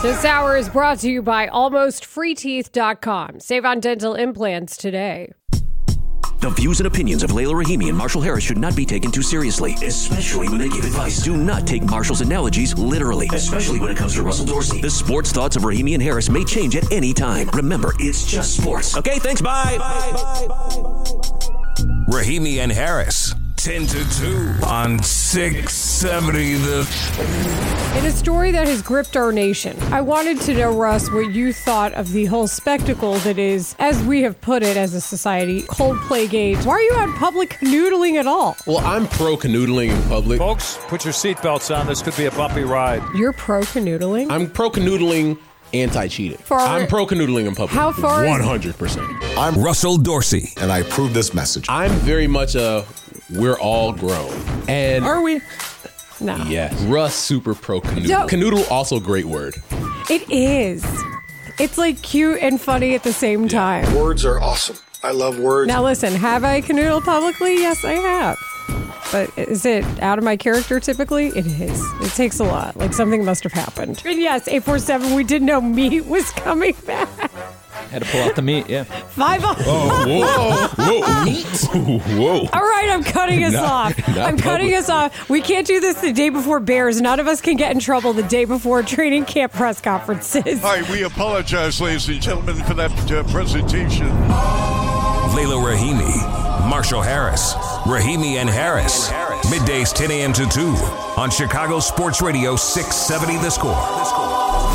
This hour is brought to you by AlmostFreeTeeth.com. Save on dental implants today. The views and opinions of Layla Rahimi and Marshall Harris should not be taken too seriously, especially when they give advice. Do not take Marshall's analogies literally, especially when it comes to Russell Dorsey. The sports thoughts of Rahimi and Harris may change at any time. Remember, it's just sports. Okay, thanks, bye. Rahimi and Harris, 10 to 2 on 670 In a story that has gripped our nation, I wanted to know, Russ, what you thought of the whole spectacle that is, as we have put it as a society, Coldplay Gate. Why are you out public canoodling at all? Well, I'm pro-canoodling in public. Folks, put your seatbelts on. This could be a bumpy ride. You're pro-canoodling? I'm pro-canoodling, anti-cheating. I'm pro-canoodling in public. How far? 100%. I'm Russell Dorsey. And I approve this message. I'm very much we're all grown. And are we? No. Yes. Russ, super pro-canoodle. Canoodle, also a great word. It is. It's like cute and funny at the same time. Words are awesome. I love words. Now listen, have I canoodled publicly? Yes, I have. But is it out of my character typically? It is. It takes a lot. Like something must have happened. And yes, 847, we didn't know meat was coming back. Had to pull out the meat, yeah. 5 Whoa. Meat? Whoa. All right, I'm cutting us off. I'm cutting us off. We can't do this the day before Bears. None of us can get in trouble the day before training camp press conferences. Hi, we apologize, ladies and gentlemen, for that presentation. Layla Rahimi, Marshall Harris, Rahimi and Harris. Middays 10 a.m. to 2 on Chicago Sports Radio 670 The Score.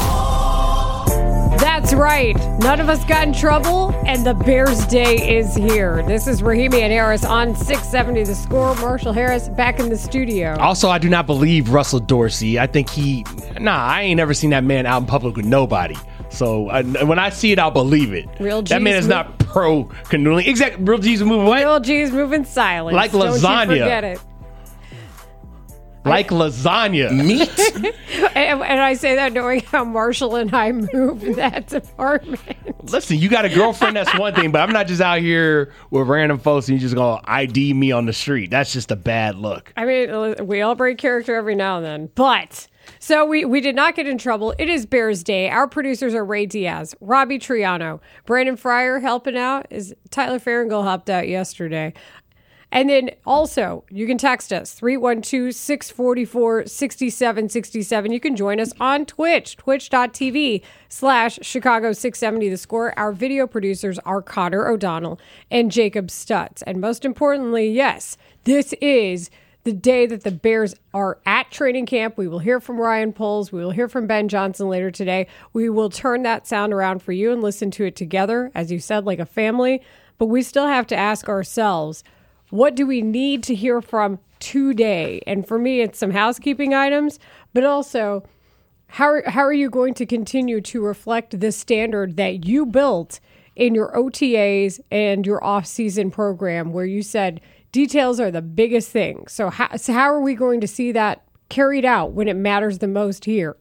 That's right. None of us got in trouble, and the Bears Day is here. This is Rahimi and Harris on 670 The Score. Marshall Harris back in the studio. Also, I do not believe Russell Dorsey. I think I ain't never seen that man out in public with nobody. So when I see it, I'll believe it. Real G's that man is not pro-canoodling. Exactly. Real G's moving what? Real G's moving silence. Like lasagna. Don't you forget it. Like lasagna. Meat? and I say that knowing how Marshall and I move in that department. Listen, you got a girlfriend, that's one thing, but I'm not just out here with random folks and you just going to ID me on the street. That's just a bad look. I mean, we all break character every now and then, but... So we did not get in trouble. It is Bears Day. Our producers are Ray Diaz, Robbie Triano, Brandon Fryer helping out. Tyler Farringill helped out yesterday. And then also, you can text us, 312-644-6767. You can join us on Twitch, twitch.tv/Chicago670 The Score. Our video producers are Connor O'Donnell and Jacob Stutz. And most importantly, yes, this is the day that the Bears are at training camp. We will hear from Ryan Poles. We will hear from Ben Johnson later today. We will turn that sound around for you and listen to it together, as you said, like a family. But we still have to ask ourselves, what do we need to hear from today? And for me, it's some housekeeping items, but also how are you going to continue to reflect the standard that you built in your OTAs and your off-season program where you said details are the biggest thing. So how are we going to see that carried out when it matters the most here?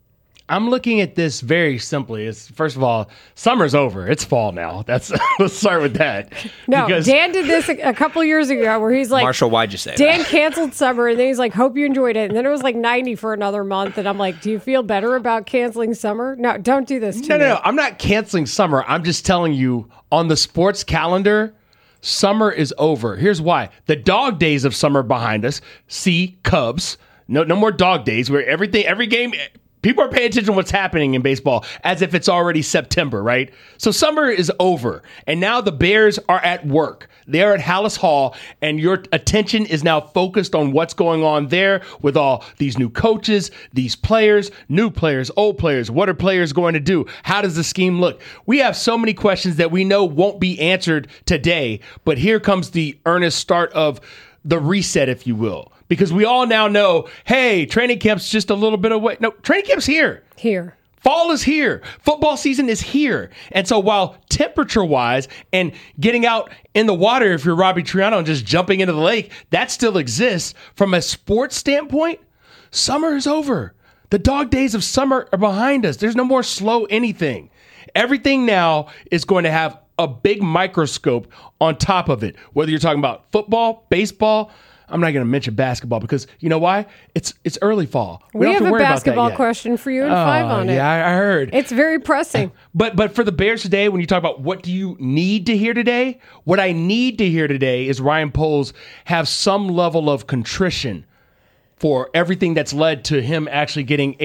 I'm looking at this very simply. First of all, summer's over. It's fall now. Let's start with that. No, Dan did this a couple years ago where he's like, Marshall, why'd you say Dan that? canceled summer, and then he's like, hope you enjoyed it. And then it was like 90 for another month. And I'm like, do you feel better about canceling summer? No, don't do this to me. No. I'm not canceling summer. I'm just telling you on the sports calendar, summer is over. Here's why. The dog days of summer behind us. See, Cubs. No more dog days where every game, people are paying attention to what's happening in baseball as if it's already September, right? So summer is over. And now the Bears are at work. They're at Hallis Hall, and your attention is now focused on what's going on there with all these new coaches, these players, new players, old players. What are players going to do? How does the scheme look? We have so many questions that we know won't be answered today, but here comes the earnest start of the reset, if you will. Because we all now know, hey, training camp's just a little bit away. No, training camp's here. Here. Fall is here. Football season is here. And so while temperature-wise and getting out in the water, if you're Robbie Triano and just jumping into the lake, that still exists. From a sports standpoint, summer is over. The dog days of summer are behind us. There's no more slow anything. Everything now is going to have a big microscope on top of it. Whether you're talking about football, baseball, I'm not going to mention basketball because you know why? It's early fall. We don't have have to a worry basketball about that yet. question for you in 5 on it. Yeah, I heard. It's very pressing. But for the Bears today, when you talk about what do you need to hear today, what I need to hear today is Ryan Poles have some level of contrition for everything that's led to him actually getting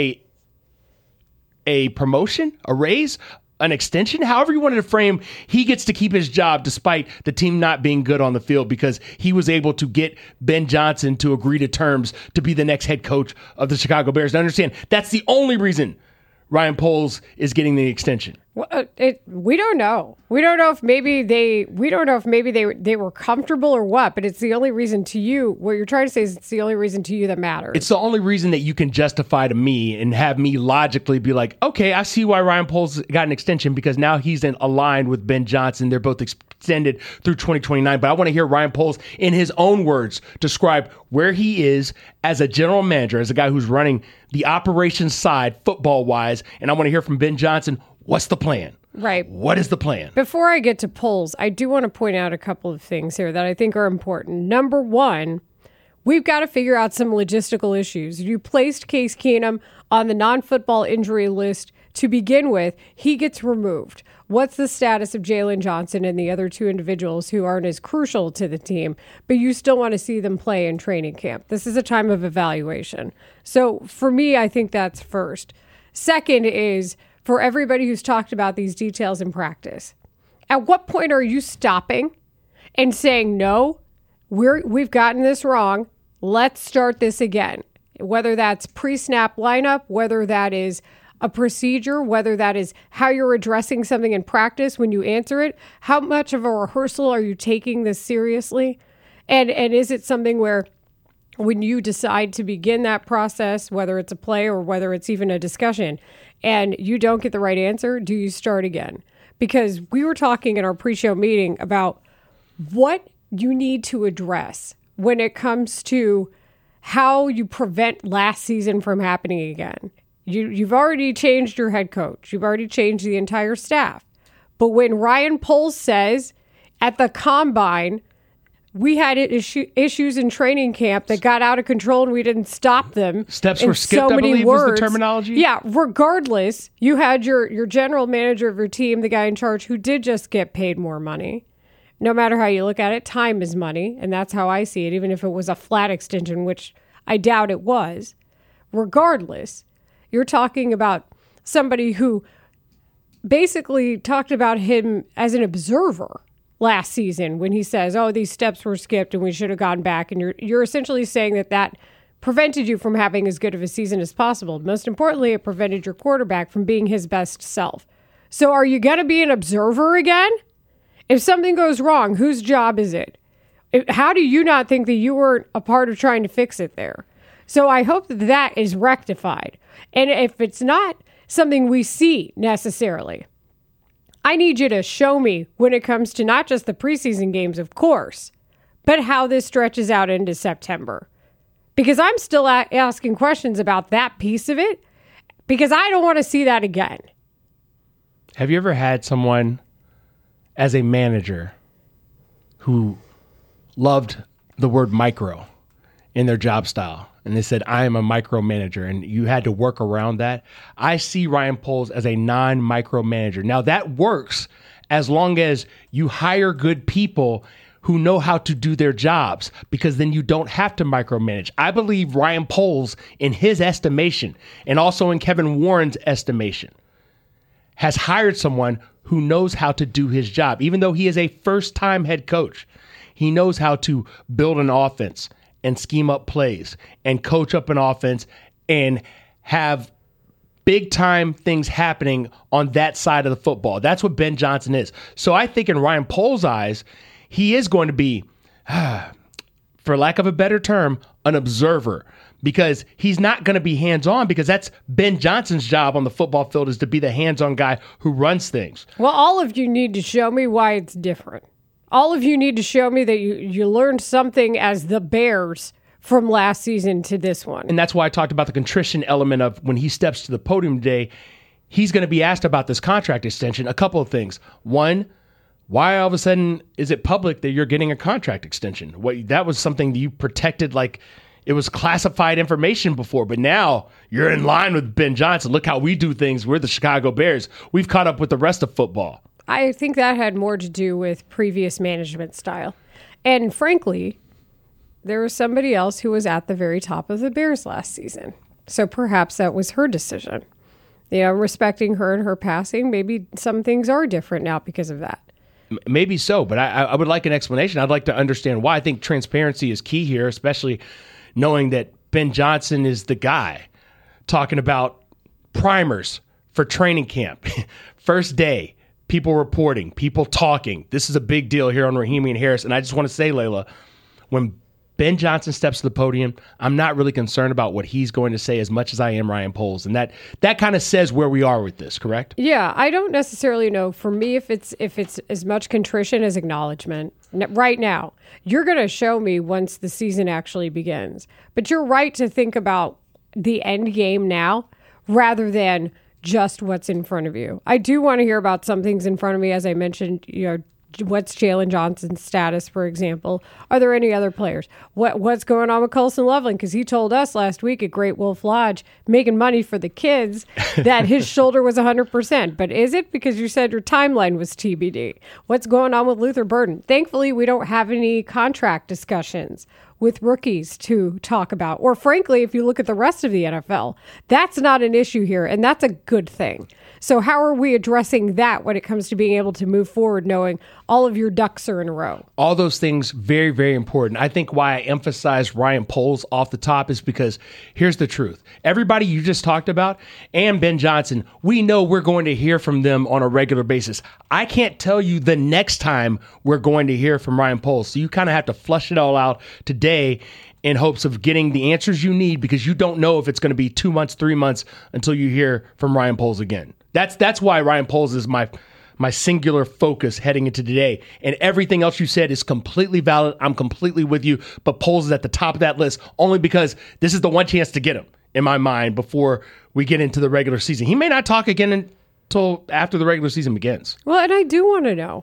a promotion, a raise, an extension, however you wanted to frame. He gets to keep his job despite the team not being good on the field because he was able to get Ben Johnson to agree to terms to be the next head coach of the Chicago Bears. Now understand, that's the only reason Ryan Poles is getting the extension. Well, we don't know. We don't know if maybe they were comfortable or what, but it's the only reason to you. What you're trying to say is it's the only reason to you that matters. It's the only reason that you can justify to me and have me logically be like, okay, I see why Ryan Poles got an extension because now he's aligned with Ben Johnson. They're both extended through 2029. But I want to hear Ryan Poles, in his own words, describe where he is as a general manager, as a guy who's running the operations side football-wise. And I want to hear from Ben Johnson. What's the plan? Right. What is the plan? Before I get to polls, I do want to point out a couple of things here that I think are important. Number one, we've got to figure out some logistical issues. You placed Case Keenum on the non-football injury list to begin with. He gets removed. What's the status of Jalen Johnson and the other 2 individuals who aren't as crucial to the team, but you still want to see them play in training camp? This is a time of evaluation. So for me, I think that's first. Second is, for everybody who's talked about these details in practice, at what point are you stopping and saying, no, we've gotten this wrong. Let's start this again. Whether that's pre-snap lineup, whether that is a procedure, whether that is how you're addressing something in practice when you answer it, how much of a rehearsal are you taking this seriously? And is it something where when you decide to begin that process, whether it's a play or whether it's even a discussion, and you don't get the right answer, do you start again? Because we were talking in our pre-show meeting about what you need to address when it comes to how you prevent last season from happening again. You've already changed your head coach. You've already changed the entire staff. But when Ryan Poles says at the combine, we had issues in training camp that got out of control and we didn't stop them. Steps were skipped, I believe, was the terminology. Yeah, regardless, you had your general manager of your team, the guy in charge, who did just get paid more money. No matter how you look at it, time is money, and that's how I see it, even if it was a flat extension, which I doubt it was. Regardless, you're talking about somebody who basically talked about him as an observer last season when he says, oh, these steps were skipped and we should have gone back. And you're essentially saying that prevented you from having as good of a season as possible. Most importantly, it prevented your quarterback from being his best self. So are you going to be an observer again? If something goes wrong, whose job is it? How do you not think that you weren't a part of trying to fix it there? So I hope that is rectified. And if it's not something we see necessarily, I need you to show me when it comes to not just the preseason games, of course, but how this stretches out into September. Because I'm still asking questions about that piece of it, because I don't want to see that again. Have you ever had someone as a manager who loved the word micro in their job style? And they said, I am a micromanager, and you had to work around that. I see Ryan Poles as a non-micromanager. Now, that works as long as you hire good people who know how to do their jobs, because then you don't have to micromanage. I believe Ryan Poles, in his estimation, and also in Kevin Warren's estimation, has hired someone who knows how to do his job. Even though he is a first-time head coach, he knows how to build an offense and scheme up plays and coach up an offense and have big time things happening on that side of the football. That's what Ben Johnson is. So I think in Ryan Poles' eyes, he is going to be, for lack of a better term, an observer, because he's not going to be hands-on, because that's Ben Johnson's job on the football field, is to be the hands-on guy who runs things. Well, all of you need to show me why it's different. All of you need to show me that you learned something as the Bears from last season to this one. And that's why I talked about the contrition element of when he steps to the podium today, he's going to be asked about this contract extension. A couple of things. One, why all of a sudden is it public that you're getting a contract extension? That was something that you protected like it was classified information before, but now you're in line with Ben Johnson. Look how we do things. We're the Chicago Bears. We've caught up with the rest of football. I think that had more to do with previous management style. And frankly, there was somebody else who was at the very top of the Bears last season. So perhaps that was her decision. Respecting her and her passing, maybe some things are different now because of that. Maybe so, but I would like an explanation. I'd like to understand why. I think transparency is key here, especially knowing that Ben Johnson is the guy talking about primers for training camp. First day, people reporting, people talking. This is a big deal here on Rahimi and Harris. And I just want to say, Layla, when Ben Johnson steps to the podium, I'm not really concerned about what he's going to say as much as I am Ryan Poles. And that kind of says where we are with this, correct? Yeah, I don't necessarily know. For me, if it's as much contrition as acknowledgement, right now, you're going to show me once the season actually begins. But you're right to think about the end game now rather than just what's in front of you. I do want to hear about some things in front of me, as I mentioned, what's Jalen Johnson's status, for example? Are there any other players? What's going on with Colson Loveland? Because he told us last week at Great Wolf Lodge, making money for the kids, that his shoulder was 100%. But is it? Because you said your timeline was TBD. What's going on with Luther Burden? Thankfully, we don't have any contract discussions with rookies to talk about. Or frankly, if you look at the rest of the NFL, that's not an issue here, and that's a good thing. So how are we addressing that when it comes to being able to move forward, knowing all of your ducks are in a row? All those things, very, very important. I think why I emphasize Ryan Poles off the top is because here's the truth. Everybody you just talked about and Ben Johnson, we know we're going to hear from them on a regular basis. I can't tell you the next time we're going to hear from Ryan Poles. So you kind of have to flush it all out today in hopes of getting the answers you need, because you don't know if it's going to be 2 months, 3 months until you hear from Ryan Poles again. That's why Ryan Poles is my singular focus heading into today. And everything else you said is completely valid. I'm completely with you. But Poles is at the top of that list only because this is the one chance to get him, in my mind, before we get into the regular season. He may not talk again until after the regular season begins. Well, and I do want to know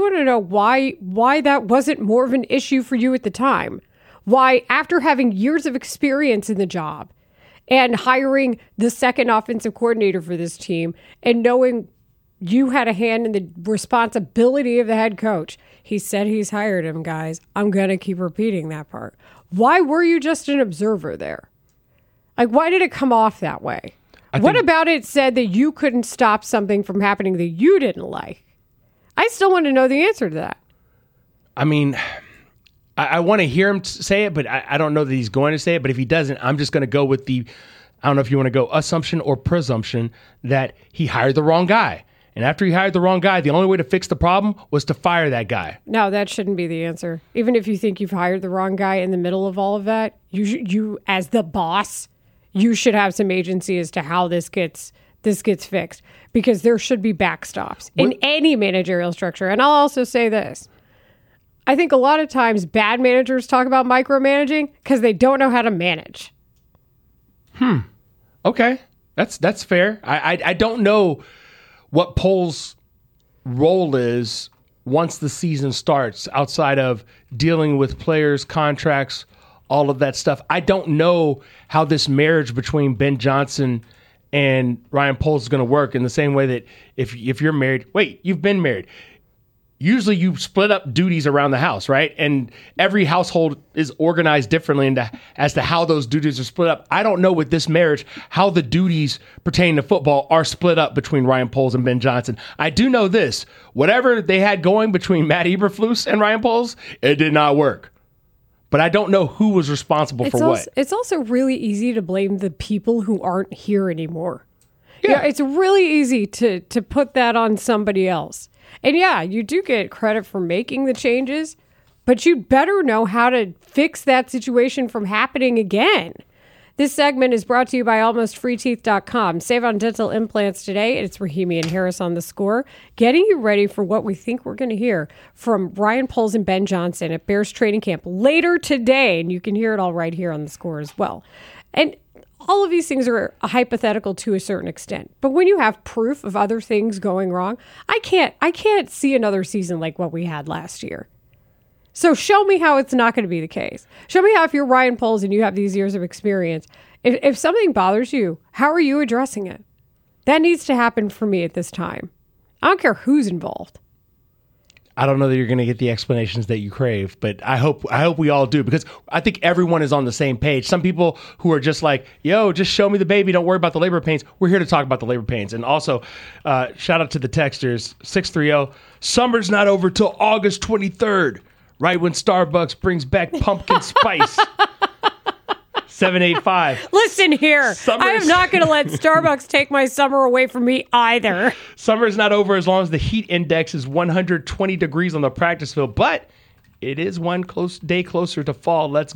why that wasn't more of an issue for you at the time. Why, after having years of experience in the job and hiring the second offensive coordinator for this team and knowing you had a hand in the responsibility of the head coach, he said he's hired him, guys. I'm going to keep repeating that part. Why were you just an observer there? Like, why did it come off that way? What about it said that you couldn't stop something from happening that you didn't like? I still want to know the answer to that. I mean, I want to hear him say it, but I don't know that he's going to say it. But if he doesn't, I'm just going to go with I don't know if you want to go assumption or presumption that he hired the wrong guy. And after he hired the wrong guy, the only way to fix the problem was to fire that guy. No, that shouldn't be the answer. Even if you think you've hired the wrong guy in the middle of all of that, you as the boss, you should have some agency as to how this gets fixed, because there should be backstops in any managerial structure. And I'll also say this. I think a lot of times bad managers talk about micromanaging because they don't know how to manage. Okay. That's fair. I don't know what Poles' role is once the season starts outside of dealing with players, contracts, all of that stuff. I don't know how this marriage between Ben Johnson and Ryan Poles is going to work, in the same way that if you're married, you've been married. Usually you split up duties around the house, right? And every household is organized differently as to how those duties are split up. I don't know with this marriage how the duties pertaining to football are split up between Ryan Poles and Ben Johnson. I do know this. Whatever they had going between Matt Eberflus and Ryan Poles, it did not work. But I don't know who was responsible for what. It's also really easy to blame the people who aren't here anymore. Yeah, it's really easy to put that on somebody else. And yeah, you do get credit for making the changes, but you better know how to fix that situation from happening again. This segment is brought to you by AlmostFreeTeeth.com. Save on dental implants today. It's Rahimi and Harris on the score, getting you ready for what we think we're going to hear from Ryan Poles and Ben Johnson at Bears training camp later today. And you can hear it all right here on the score as well. And all of these things are hypothetical to a certain extent. But when you have proof of other things going wrong, I can't see another season like what we had last year. So show me how it's not going to be the case. Show me how if you're Ryan Poles and you have these years of experience, if something bothers you, how are you addressing it? That needs to happen for me at this time. I don't care who's involved. I don't know that you're going to get the explanations that you crave, but I hope we all do, because I think everyone is on the same page. Some people who are just like, yo, just show me the baby. Don't worry about the labor pains. We're here to talk about the labor pains. And also, shout out to the texters, 630, summer's not over till August 23rd, right when Starbucks brings back pumpkin spice. 785. Listen here. I am not going to let Starbucks take my summer away from me either. Summer is not over as long as the heat index is 120 degrees on the practice field, but it is one day closer to fall. Let's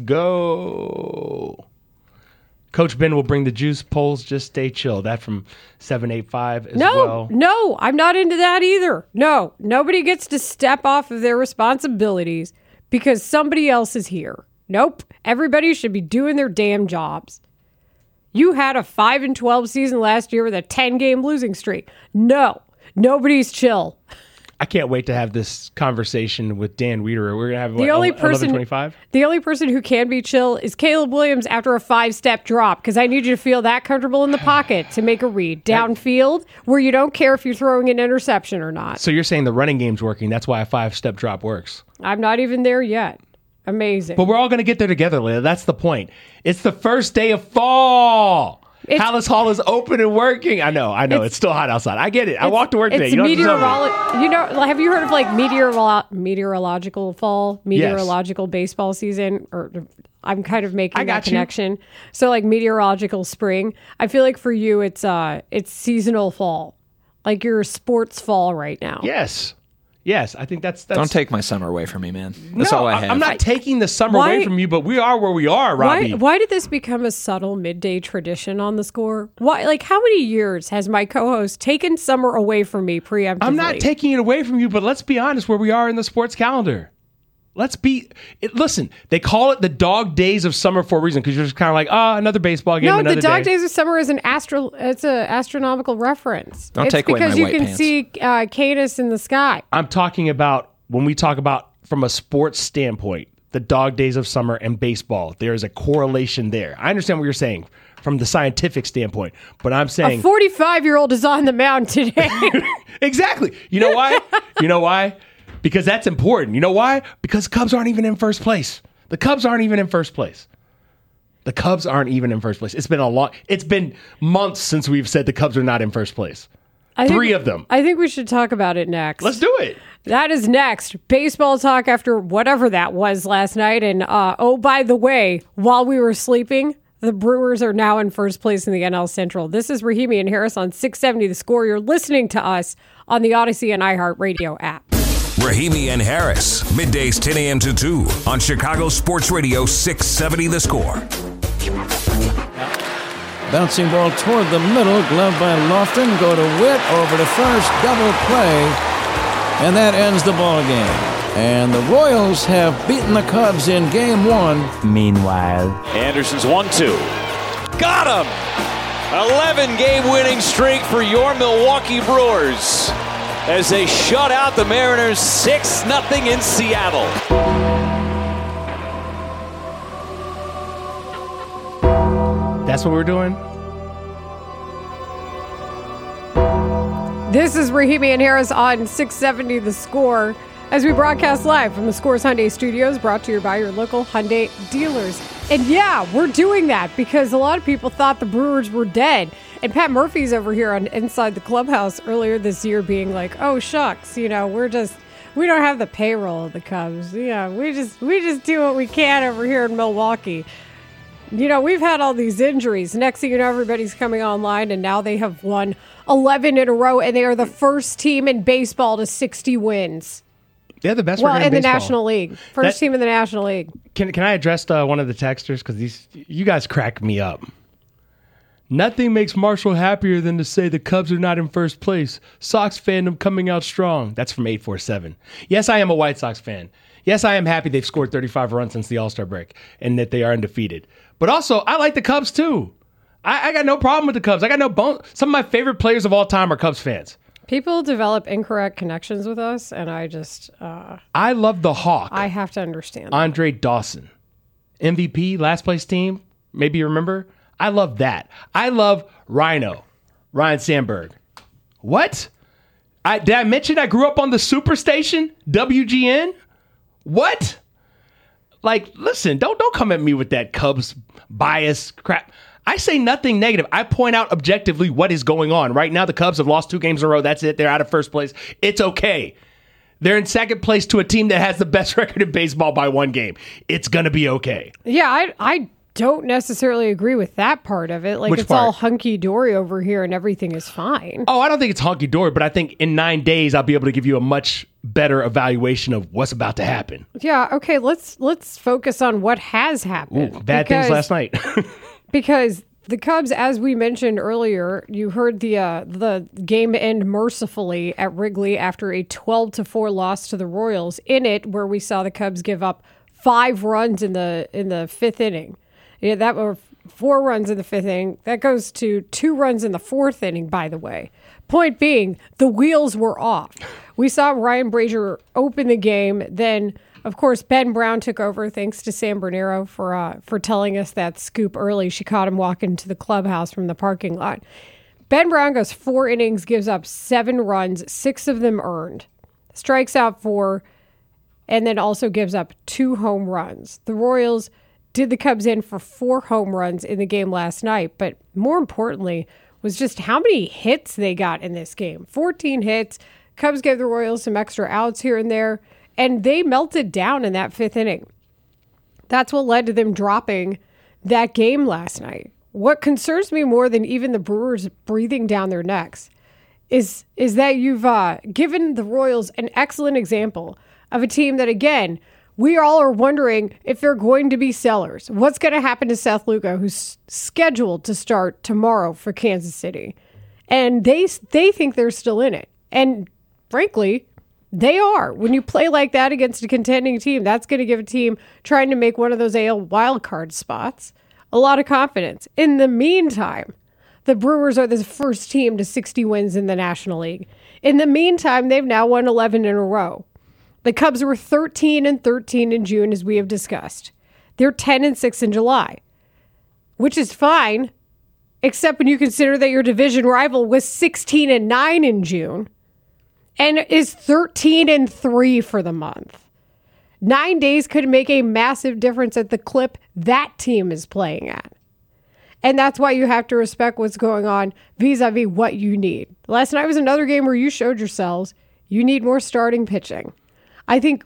go. Coach Ben will bring the juice. Poles, just stay chill. That from 785 as well. No, I'm not into that either. No, nobody gets to step off of their responsibilities because somebody else is here. Nope. Everybody should be doing their damn jobs. You had a 5-12 season last year with a 10-game losing streak. No, nobody's chill. I can't wait to have this conversation with Dan Wiederer. We're going to have the only person 11:25? The only person who can be chill is Caleb Williams after a 5-step drop, because I need you to feel that comfortable in the pocket to make a read. Downfield, where you don't care if you're throwing an interception or not. So you're saying the running game's working. That's why a 5-step drop works. I'm not even there yet. Amazing. But we're all going to get there together, Leila. That's the point. It's the first day of fall. Hallis Hall is open and working. I know. It's still hot outside. I get it. I walked to work today. Have you heard of like meteorological fall, meteorological baseball season? Or I'm kind of making that connection. So like meteorological spring. I feel like for you, it's seasonal fall. Like you're sports fall right now. Yes, I think that's... Don't take my summer away from me, man. That's all I have. I'm not taking the summer away from you, but we are where we are, Robbie. Why did this become a subtle midday tradition on the Score? Why? Like, how many years has my co-host taken summer away from me preemptively? I'm not taking it away from you, but let's be honest where we are in the sports calendar. Listen, they call it the dog days of summer for a reason, because you're just kind of like, another baseball game, another the dog days of summer is it's an astronomical reference. Don't take away my white pants. Because you can see Canis in the sky. I'm talking about, when we talk about from a sports standpoint, the dog days of summer and baseball, there is a correlation there. I understand what you're saying from the scientific standpoint, but I'm saying... A 45-year-old is on the mound today. Exactly. You know why? Because that's important. You know why? Because the Cubs aren't even in first place. It's been months since we've said the Cubs are not in first place. Three of them. I think we should talk about it next. Let's do it. That is next. Baseball talk after whatever that was last night. And by the way, while we were sleeping, the Brewers are now in first place in the NL Central. This is Rahimi and Harris on 670 The Score. You're listening to us on the Odyssey and iHeartRadio app. Rahimi and Harris, middays 10 a.m. to 2 on Chicago Sports Radio 670 The Score. Bouncing ball toward the middle, gloved by Lofton, go to Witt, over to first, double play, and that ends the ball game. And the Royals have beaten the Cubs in game one. Meanwhile, Anderson's 1-2. Got him! 11-game winning streak for your Milwaukee Brewers as they shut out the Mariners 6-0 in Seattle. That's what we're doing? This is Rahimi and Harris on 670 The Score as we broadcast live from the Scores Hyundai Studios, brought to you by your local Hyundai dealers. And yeah, we're doing that because a lot of people thought the Brewers were dead. And Pat Murphy's over here on Inside the Clubhouse earlier this year being like, oh, shucks, we don't have the payroll of the Cubs. Yeah, we just do what we can over here in Milwaukee. We've had all these injuries. Next thing you know, everybody's coming online, and now they have won 11 in a row, and they are the first team in baseball to 60 wins. They're the best record in baseball. The National League. First team in the National League. Can I address one of the texters? Because you guys crack me up. Nothing makes Marshall happier than to say the Cubs are not in first place. Sox fandom coming out strong. That's from 847. Yes, I am a White Sox fan. Yes, I am happy they've scored 35 runs since the All-Star break and that they are undefeated. But also, I like the Cubs too. I got no problem with the Cubs. I got no bone. Some of my favorite players of all time are Cubs fans. People develop incorrect connections with us, and I just... I love the Hawk. I have to understand Andre Dawson. MVP, last place team. Maybe you remember. I love that. I love Ryan Sandberg. What? Did I mention I grew up on the Superstation? WGN? What? Like, listen, don't come at me with that Cubs bias crap. I say nothing negative. I point out objectively what is going on. Right now, the Cubs have lost 2 games in a row. That's it. They're out of first place. It's okay. They're in second place to a team that has the best record in baseball by 1 game. It's going to be okay. Yeah, I don't necessarily agree with that part of it. Like, Which it's part? all hunky-dory over here and everything is fine. Oh, I don't think it's hunky-dory, but I think in 9 days, I'll be able to give you a much better evaluation of what's about to happen. Yeah, okay, let's focus on what has happened. Ooh, bad things last night. Because the Cubs, as we mentioned earlier, you heard the game end mercifully at Wrigley after a 12-4 loss to the Royals. In it, where we saw the Cubs give up 5 runs in the 5th inning. Yeah, that were 4 runs in the 5th inning. That goes to 2 runs in the 4th inning, by the way. Point being, the wheels were off. We saw Ryan Brazier open the game. Then, of course, Ben Brown took over, thanks to Sam Bernero for telling us that scoop early. She caught him walking to the clubhouse from the parking lot. Ben Brown goes 4 innings, gives up 7 runs, 6 of them earned, strikes out 4, and then also gives up 2 home runs. The Royals did the Cubs in for 4 home runs in the game last night, but more importantly was just how many hits they got in this game. 14 hits. Cubs gave the Royals some extra outs here and there, and they melted down in that 5th inning. That's what led to them dropping that game last night. What concerns me more than even the Brewers breathing down their necks is that you've given the Royals an excellent example of a team that, again, we all are wondering if they're going to be sellers. What's going to happen to Seth Lugo, who's scheduled to start tomorrow for Kansas City? And they think they're still in it. And frankly, they are. When you play like that against a contending team, that's going to give a team trying to make one of those AL wildcard spots a lot of confidence. In the meantime, the Brewers are the first team to 60 wins in the National League. In the meantime, they've now won 11 in a row. The Cubs were 13-13 in June, as we have discussed. They're 10-6 in July, which is fine, except when you consider that your division rival was 16-9 in June and is 13-3 for the month. 9 days could make a massive difference at the clip that team is playing at. And that's why you have to respect what's going on vis-a-vis what you need. Last night was another game where you showed yourselves you need more starting pitching. I think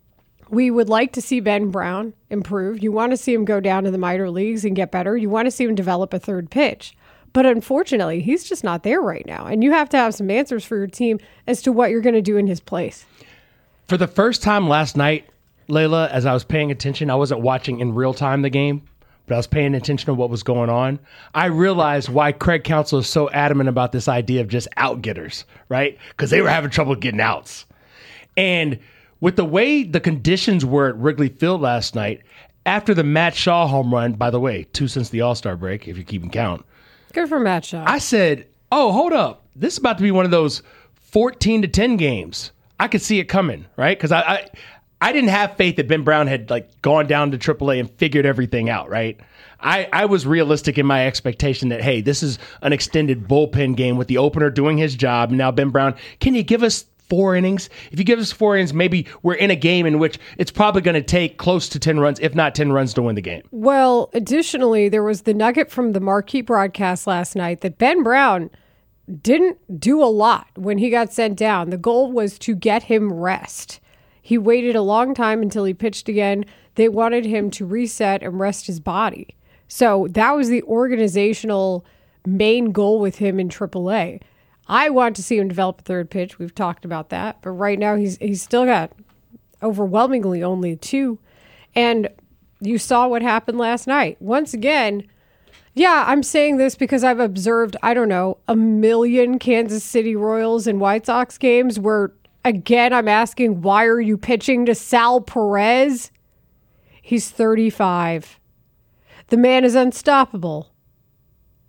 we would like to see Ben Brown improve. You want to see him go down to the minor leagues and get better. You want to see him develop a third pitch. But unfortunately, he's just not there right now. And you have to have some answers for your team as to what you're going to do in his place. For the first time last night, Layla, as I was paying attention, I wasn't watching in real time the game, but I was paying attention to what was going on. I realized why Craig Counsell is so adamant about this idea of just out-getters, right? Because they were having trouble getting outs. And with the way the conditions were at Wrigley Field last night, after the Matt Shaw home run, by the way, 2 since the All-Star break, if you're keeping count. Good for Matt Shaw. I said, oh, hold up. This is about to be one of those 14-10 games. I could see it coming, right? Because I didn't have faith that Ben Brown had gone down to AAA and figured everything out, right? I was realistic in my expectation that, hey, this is an extended bullpen game with the opener doing his job. Now, Ben Brown, can you give us 4 innings? If you give us 4 innings, maybe we're in a game in which it's probably going to take close to 10 runs, if not 10 runs, to win the game. Well, additionally, there was the nugget from the marquee broadcast last night that Ben Brown didn't do a lot when he got sent down. The goal was to get him rest. He waited a long time until he pitched again. They wanted him to reset and rest his body. So that was the organizational main goal with him in AAA. I want to see him develop a third pitch. We've talked about that. But right now, he's still got overwhelmingly only 2. And you saw what happened last night. Once again, yeah, I'm saying this because I've observed, I don't know, 1 million Kansas City Royals and White Sox games where, again, I'm asking, why are you pitching to Sal Perez? He's 35. The man is unstoppable.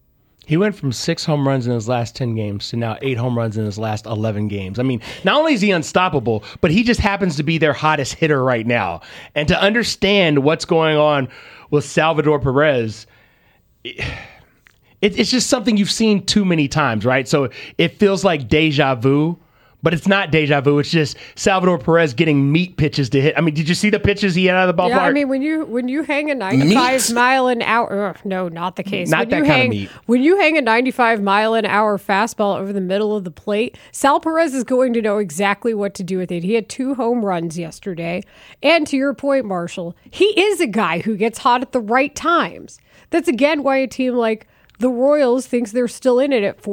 He went from 6 home runs in his last 10 games to now 8 home runs in his last 11 games. I mean, not only is he unstoppable, but he just happens to be their hottest hitter right now. And to understand what's going on with Salvador Perez, it's just something you've seen too many times, right? So it feels like deja vu. But it's not deja vu. It's just Salvador Perez getting meat pitches to hit. I mean, did you see the pitches he had out of the ballpark? Yeah, I mean, when you hang a 95 mile an hour, no, not the case. Not that kind of meat. When you hang a 95 mile an hour fastball over the middle of the plate, Sal Perez is going to know exactly what to do with it. He had 2 home runs yesterday. And to your point, Marshall, he is a guy who gets hot at the right times. That's again why a team like the Royals thinks they're still in it at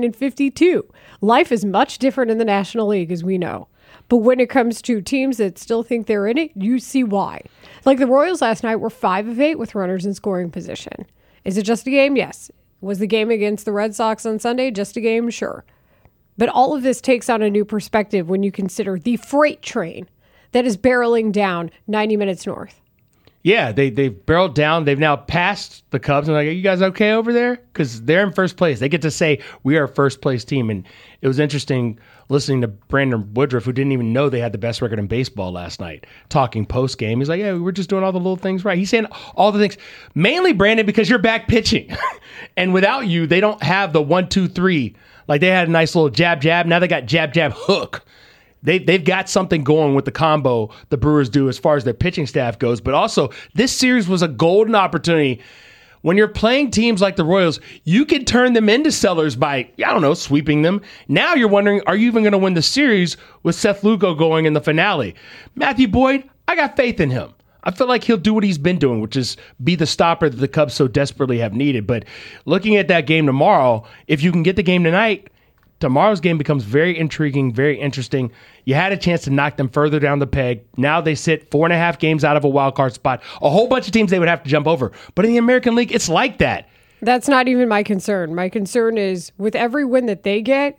49-52. Life is much different in the National League, as we know. But when it comes to teams that still think they're in it, you see why. Like the Royals last night were 5 of 8 with runners in scoring position. Is it just a game? Yes. Was the game against the Red Sox on Sunday just a game? Sure. But all of this takes on a new perspective when you consider the freight train that is barreling down 90 minutes north. Yeah, they've barreled down. They've now passed the Cubs. And like, are you guys okay over there? Because they're in first place. They get to say, we are a first place team. And it was interesting listening to Brandon Woodruff, who didn't even know they had the best record in baseball last night, talking post game. He's like, yeah, we're just doing all the little things right. He's saying all the things. Mainly, Brandon, because you're back pitching. And without you, they don't have the 1, 2, 3. Like they had a nice little jab, jab. Now they got jab, jab, hook. They've got something going with the combo the Brewers do as far as their pitching staff goes. But also, this series was a golden opportunity. When you're playing teams like the Royals, you can turn them into sellers by, sweeping them. Now you're wondering, are you even going to win the series with Seth Lugo going in the finale? Matthew Boyd, I got faith in him. I feel like he'll do what he's been doing, which is be the stopper that the Cubs so desperately have needed. But looking at that game tomorrow, if you can get the game tonight, tomorrow's game becomes very intriguing, very interesting. You had a chance to knock them further down the peg. Now they sit 4.5 games out of a wild card spot. A whole bunch of teams they would have to jump over. But in the American League, it's like that. That's not even my concern. My concern is with every win that they get,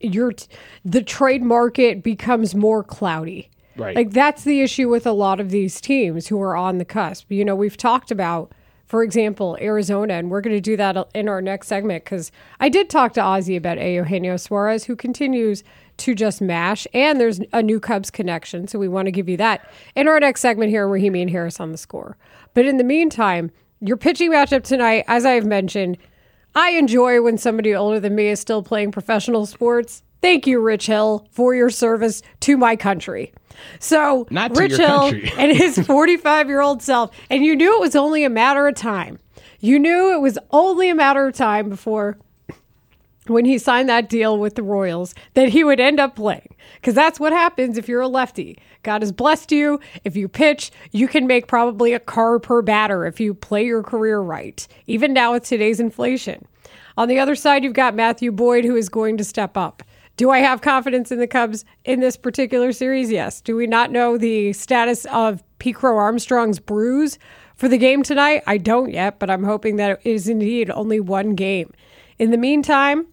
the trade market becomes more cloudy. Right. Like that's the issue with a lot of these teams who are on the cusp. We've talked about, for example, Arizona, and we're going to do that in our next segment because I did talk to Ozzy about Eugenio Suarez, who continues to just mash, and there's a new Cubs connection, so we want to give you that in our next segment here on Rahimi and Harris on the Score. But in the meantime, your pitching matchup tonight, as I've mentioned, I enjoy when somebody older than me is still playing professional sports. Thank you, Rich Hill, for your service to my country. So not to Rich your Hill country. and his 45-year-old self, and you knew it was only a matter of time. You knew it was only a matter of time before, when he signed that deal with the Royals, that he would end up playing. Because that's what happens if you're a lefty. God has blessed you. If you pitch, you can make probably a car per batter if you play your career right, even now with today's inflation. On the other side, you've got Matthew Boyd, who is going to step up. Do I have confidence in the Cubs in this particular series? Yes. Do we not know the status of P. Crow Armstrong's bruise for the game tonight? I don't yet, but I'm hoping that it is indeed only one game. In the meantime,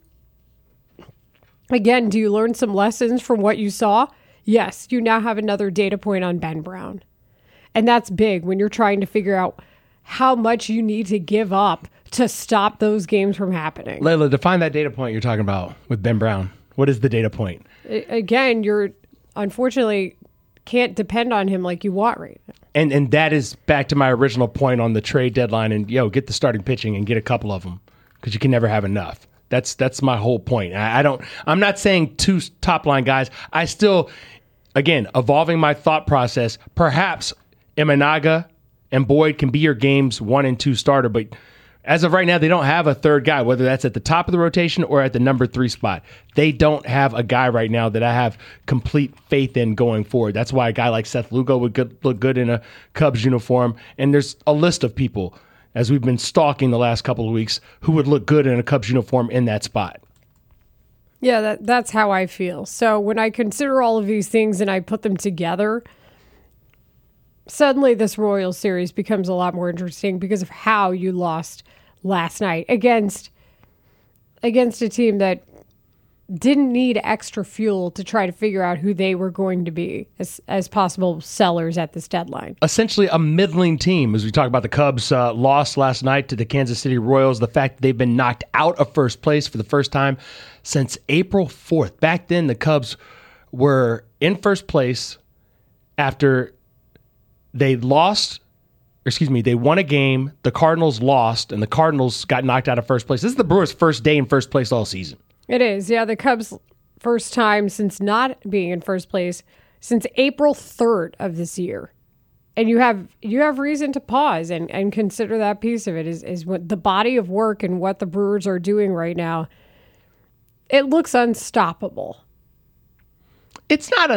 again, do you learn some lessons from what you saw? Yes, you now have another data point on Ben Brown. And that's big when you're trying to figure out how much you need to give up to stop those games from happening. Layla, define that data point you're talking about with Ben Brown. What is the data point? Again, you're unfortunately can't depend on him like you want right now. And that is back to my original point on the trade deadline and, get the starting pitching and get a couple of them because you can never have enough. That's my whole point. I'm not saying 2 top-line guys. I still, again, evolving my thought process. Perhaps Imanaga and Boyd can be your game's 1 and 2 starter, but as of right now, they don't have a third guy, whether that's at the top of the rotation or at the number 3 spot. They don't have a guy right now that I have complete faith in going forward. That's why a guy like Seth Lugo would look good in a Cubs uniform. And there's a list of people, as we've been stalking the last couple of weeks, who would look good in a Cubs uniform in that spot. Yeah, that's how I feel. So when I consider all of these things and I put them together, suddenly this Royals series becomes a lot more interesting because of how you lost last night against a team that didn't need extra fuel to try to figure out who they were going to be as possible sellers at this deadline. Essentially a middling team. As we talk about, the Cubs lost last night to the Kansas City Royals. The fact that they've been knocked out of first place for the first time since April 4th. Back then, the Cubs were in first place after they lost. They won a game, the Cardinals lost, and the Cardinals got knocked out of first place. This is the Brewers' first day in first place all season. It is, yeah. The Cubs' first time since not being in first place since April 3rd of this year. And you have reason to pause and consider that piece of it is what the body of work and what the Brewers are doing right now. It looks unstoppable. It's not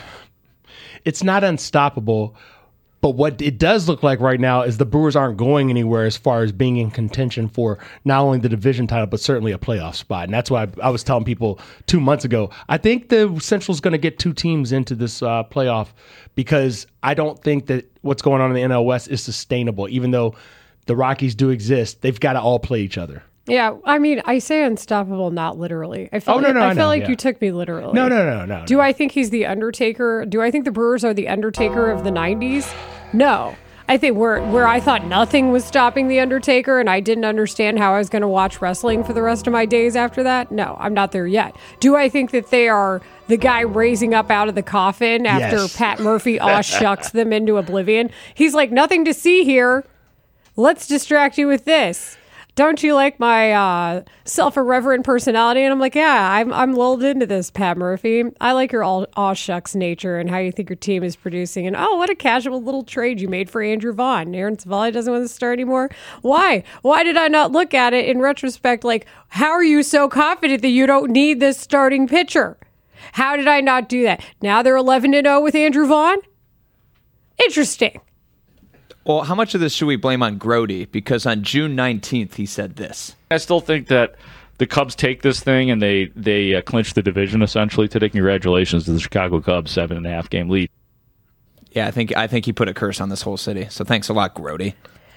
unstoppable. But what it does look like right now is the Brewers aren't going anywhere as far as being in contention for not only the division title, but certainly a playoff spot. And that's why I was telling people 2 months ago, I think the Central's going to get 2 teams into this playoff because I don't think that what's going on in the NL West is sustainable. Even though the Rockies do exist, they've got to all play each other. Yeah, I mean, I say unstoppable, not literally. I feel like you took me literally. No. Do I think he's the Undertaker? Do I think the Brewers are the Undertaker of the 90s? No. I think where I thought nothing was stopping the Undertaker and I didn't understand how I was going to watch wrestling for the rest of my days after that. No, I'm not there yet. Do I think that they are the guy raising up out of the coffin after Pat Murphy shucks them into oblivion? He's like, nothing to see here. Let's distract you with this. Don't you like my self-irreverent personality? And I'm like, yeah, I'm lulled into this, Pat Murphy. I like your aw shucks nature and how you think your team is producing. And oh, what a casual little trade you made for Andrew Vaughn. Aaron Civale doesn't want to start anymore. Why? Why did I not look at it in retrospect like, how are you so confident that you don't need this starting pitcher? How did I not do that? Now they're 11-0 with Andrew Vaughn? Interesting. Well, how much of this should we blame on Grote? Because on June 19th, he said this. I still think that the Cubs take this thing and they clinch the division essentially today. Congratulations to the Chicago Cubs, 7.5 game lead. Yeah, I think he put a curse on this whole city. So thanks a lot, Grote.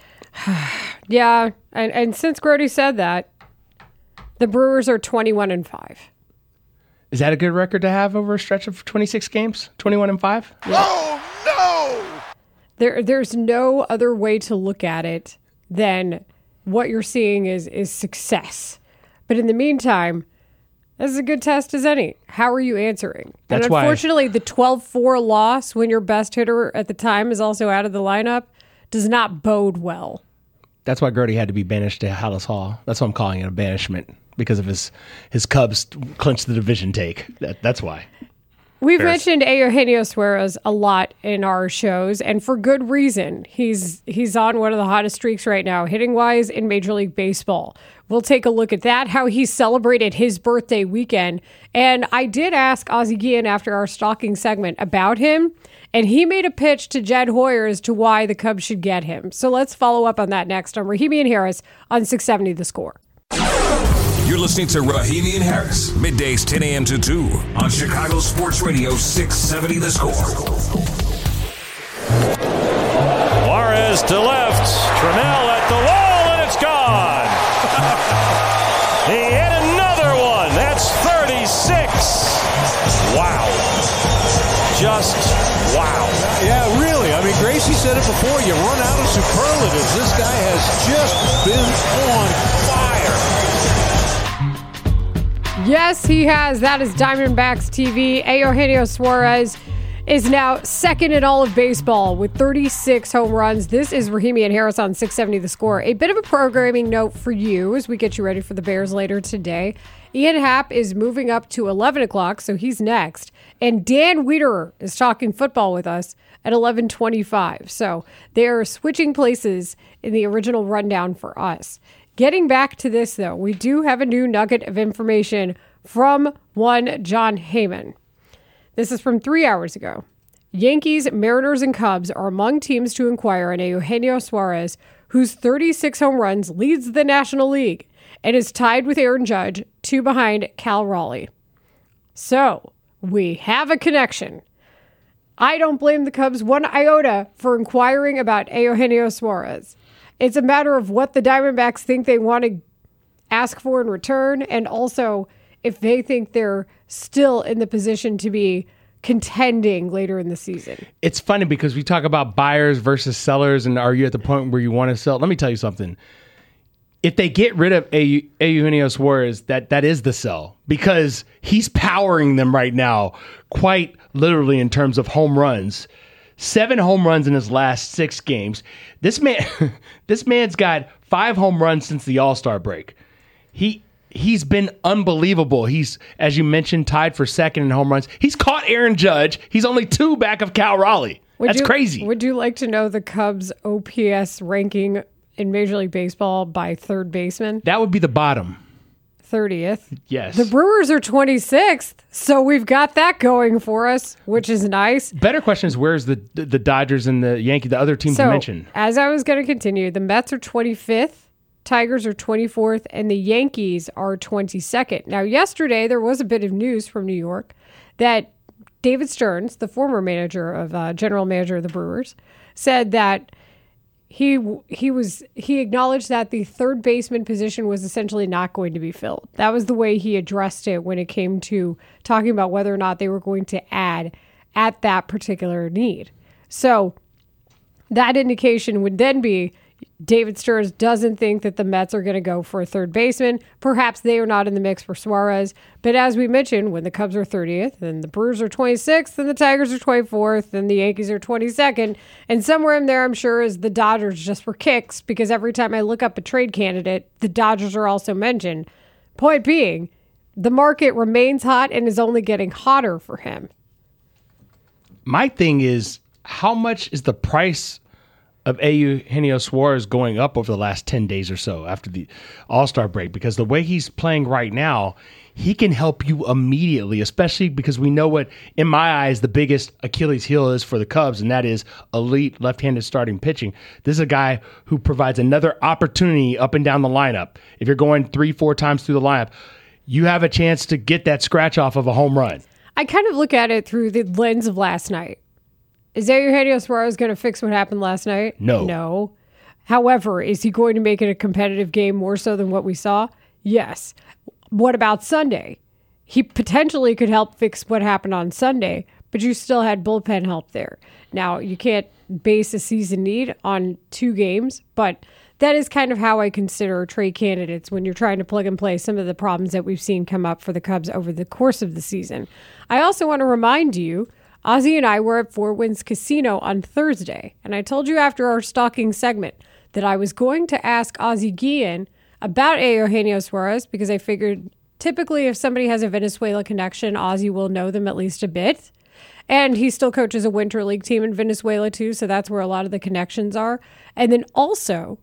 Yeah, and since Grote said that, the Brewers are 21-5. Is that a good record to have over a stretch of 26 games? 21-5? Yeah. Oh no! There's no other way to look at it than what you're seeing is success. But in the meantime, this is a good test as any. How are you answering? And unfortunately, the 12-4 loss when your best hitter at the time is also out of the lineup does not bode well. That's why Grote had to be banished to Hallis Hall. That's why I'm calling it a banishment, because of his Cubs clinch the division take. That's why. We've mentioned Eugenio Suarez a lot in our shows, and for good reason. He's on one of the hottest streaks right now, hitting-wise in Major League Baseball. We'll take a look at that, how he celebrated his birthday weekend. And I did ask Ozzie Guillen after our stalking segment about him, and he made a pitch to Jed Hoyer as to why the Cubs should get him. So let's follow up on that next on Rahimi and Harris on 670 The Score. You're listening to Rahimi and Harris, middays 10 a.m. to 2 on Chicago Sports Radio 670 The Score. Juarez to left, Trammell at the wall, and it's gone. He hit another one. That's 36. Wow. Just wow. Yeah, really. I mean, Gracie said it before. You run out of superlatives. This guy has just been on fire. Yes, he has. That is Diamondbacks TV. Eugenio Suarez is now second in all of baseball with 36 home runs. This is Rahimi and Harris on 670 The Score. A bit of a programming note for you as we get you ready for the Bears later today. Ian Happ is moving up to 11 o'clock, so he's next. And Dan Wiederer is talking football with us at 11:25. So they're switching places in the original rundown for us. Getting back to this, though, we do have a new nugget of information from one Jon Heyman. This is from 3 hours ago. Yankees, Mariners, and Cubs are among teams to inquire on Eugenio Suarez, whose 36 home runs leads the National League and is tied with Aaron Judge, 2 behind Cal Raleigh. So, we have a connection. I don't blame the Cubs one iota for inquiring about Eugenio Suarez. It's a matter of what the Diamondbacks think they want to ask for in return, and also if they think they're still in the position to be contending later in the season. It's funny because we talk about buyers versus sellers, and are you at the point where you want to sell? Let me tell you something. If they get rid of Eugenio Suarez, that is the sell, because he's powering them right now, quite literally in terms of home runs. 7 home runs in his last 6 games. This man's got 5 home runs since the All-Star break. He's been unbelievable. He's, as you mentioned, tied for second in home runs. He's caught Aaron Judge. He's only 2 back of Cal Raleigh. That's crazy. Would you like to know the Cubs' OPS ranking in Major League Baseball by third baseman? That would be the bottom. 30th. Yes. The Brewers are 26th, so we've got that going for us, which is nice. Better question is, where's the Dodgers and the Yankees, the other teams you mentioned? As I was going to continue, the Mets are 25th, Tigers are 24th, and the Yankees are 22nd. Now, yesterday, there was a bit of news from New York that David Stearns, the former general manager of the Brewers, said that he acknowledged that the third baseman position was essentially not going to be filled. That was the way he addressed it when it came to talking about whether or not they were going to add at that particular need. So that indication would then be David Stearns doesn't think that the Mets are going to go for a third baseman. Perhaps they are not in the mix for Suarez. But as we mentioned, when the Cubs are 30th, and the Brewers are 26th, and the Tigers are 24th, and the Yankees are 22nd, and somewhere in there, I'm sure, is the Dodgers just for kicks, because every time I look up a trade candidate, the Dodgers are also mentioned. Point being, the market remains hot and is only getting hotter for him. My thing is, how much is the price of Eugenio Suarez going up over the last 10 days or so after the All-Star break? Because the way he's playing right now, he can help you immediately, especially because we know what, in my eyes, the biggest Achilles heel is for the Cubs, and that is elite left-handed starting pitching. This is a guy who provides another opportunity up and down the lineup. If you're going 3-4 times through the lineup, you have a chance to get that scratch off of a home run. I kind of look at it through the lens of last night. Is Eugenio Suarez going to fix what happened last night? No. However, is he going to make it a competitive game more so than what we saw? Yes. What about Sunday? He potentially could help fix what happened on Sunday, but you still had bullpen help there. Now, you can't base a season need on 2 games, but that is kind of how I consider trade candidates when you're trying to plug and play some of the problems that we've seen come up for the Cubs over the course of the season. I also want to remind you, Ozzy and I were at Four Winds Casino on Thursday, and I told you after our stalking segment that I was going to ask Ozzy Guillen about Eugenio Suarez, because I figured typically if somebody has a Venezuela connection, Ozzy will know them at least a bit. And he still coaches a Winter League team in Venezuela too, so that's where a lot of the connections are. And then also,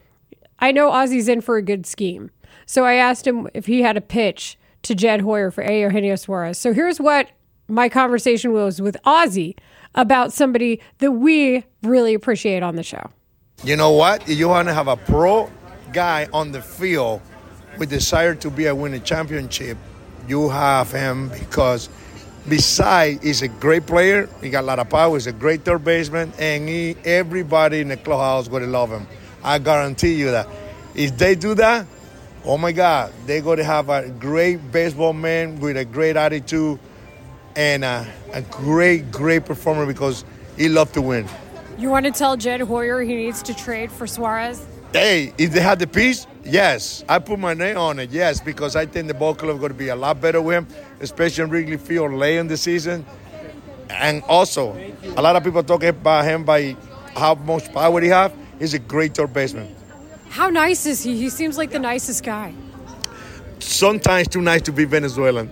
I know Ozzy's in for a good scheme. So I asked him if he had a pitch to Jed Hoyer for Eugenio Suarez. So here's what my conversation was with Ozzy about somebody that we really appreciate on the show. You know what? You want to have a pro guy on the field with desire to be a winning championship, you have him, because besides he's a great player, he got a lot of power, he's a great third baseman, and everybody in the clubhouse is going to love him. I guarantee you that. If they do that, oh my God, they're going to have a great baseball man with a great attitude and a great performer, because he loves to win. You want to tell Jed Hoyer he needs to trade for Suarez? Hey, if they had the piece, yes. I put my name on it, yes, because I think the ball club is going to be a lot better with him, especially in Wrigley Field late in the season. And also, a lot of people talking about him by how much power he has. He's a great third baseman. How nice is he? He seems like the nicest guy. Sometimes too nice to be Venezuelan.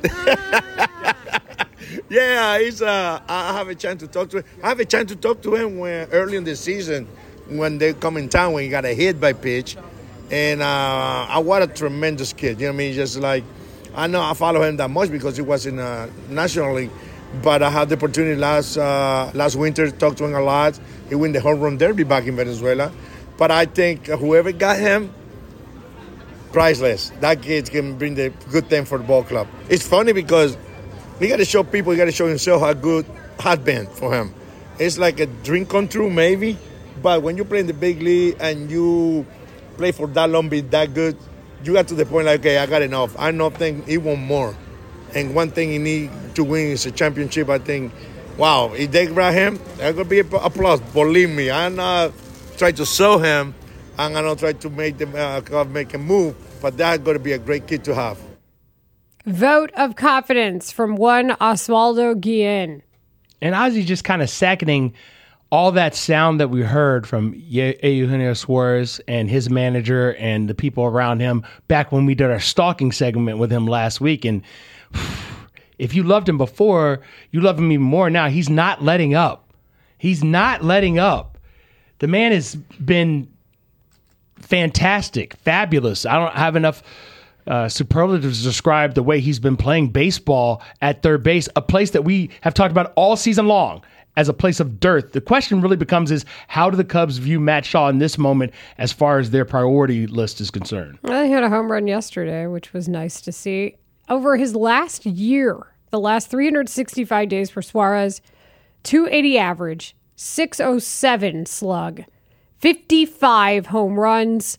Yeah, I have a chance to talk to him. I have a chance to talk to him early in the season when they come in town, when he got a hit by pitch. And what a tremendous kid. You know what I mean? Just like, I know I follow him that much because he was in National League. But I had the opportunity last winter to talk to him a lot. He won the home run derby back in Venezuela. But I think whoever got him, priceless. That kid can bring the good thing for the ball club. It's funny because we got to show people, he got to show himself how good has been for him. It's like a dream come true, maybe. But when you play in the big league and you play for that long, be that good, you got to the point like, okay, I got enough. I don't think he want more. And one thing he need to win is a championship. I think, wow, if they grab him, that's going to be a plus. Believe me, I'm not trying to sell him. I'm going to try to make them make a move. But that's going to be a great kid to have. Vote of confidence from one Oswaldo Guillen. And Ozzy just kind of seconding all that sound that we heard from Eugenio Suarez and his manager and the people around him back when we did our stalking segment with him last week. And if you loved him before, you love him even more now. He's not letting up. He's not letting up. The man has been fantastic, fabulous. I don't have enough superlatives to describe the way he's been playing baseball at third base, a place that we have talked about all season long as a place of dearth. The question really becomes is, how do the Cubs view Matt Shaw in this moment as far as their priority list is concerned? Well, he had a home run yesterday, which was nice to see. Over his last year, the last 365 days for Suarez, 280 average, 607 slug, 55 home runs,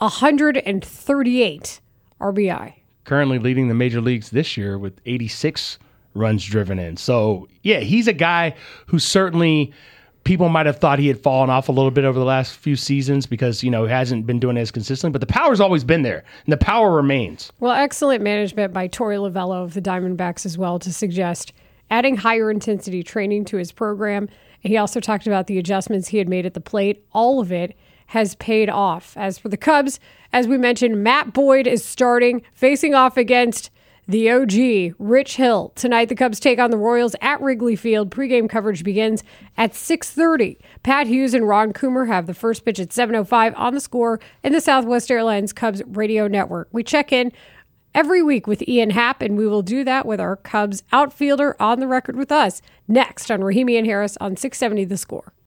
138 RBI. Currently leading the major leagues this year with 86 runs driven in. So, yeah, he's a guy who certainly people might have thought he had fallen off a little bit over the last few seasons because, he hasn't been doing it as consistently, but the power's always been there, and the power remains. Well, excellent management by Torey Lovullo of the Diamondbacks as well to suggest adding higher intensity training to his program. He also talked about the adjustments he had made at the plate. All of it has paid off. As for the Cubs, as we mentioned, Matt Boyd is starting, facing off against the OG, Rich Hill. Tonight, the Cubs take on the Royals at Wrigley Field. Pre-game coverage begins at 6:30. Pat Hughes and Ron Coomer have the first pitch at 7:05 on The Score in the Southwest Airlines Cubs radio network. We check in every week with Ian Happ, and we will do that with our Cubs outfielder on the record with us next on Rahimi and Harris on 670 The Score.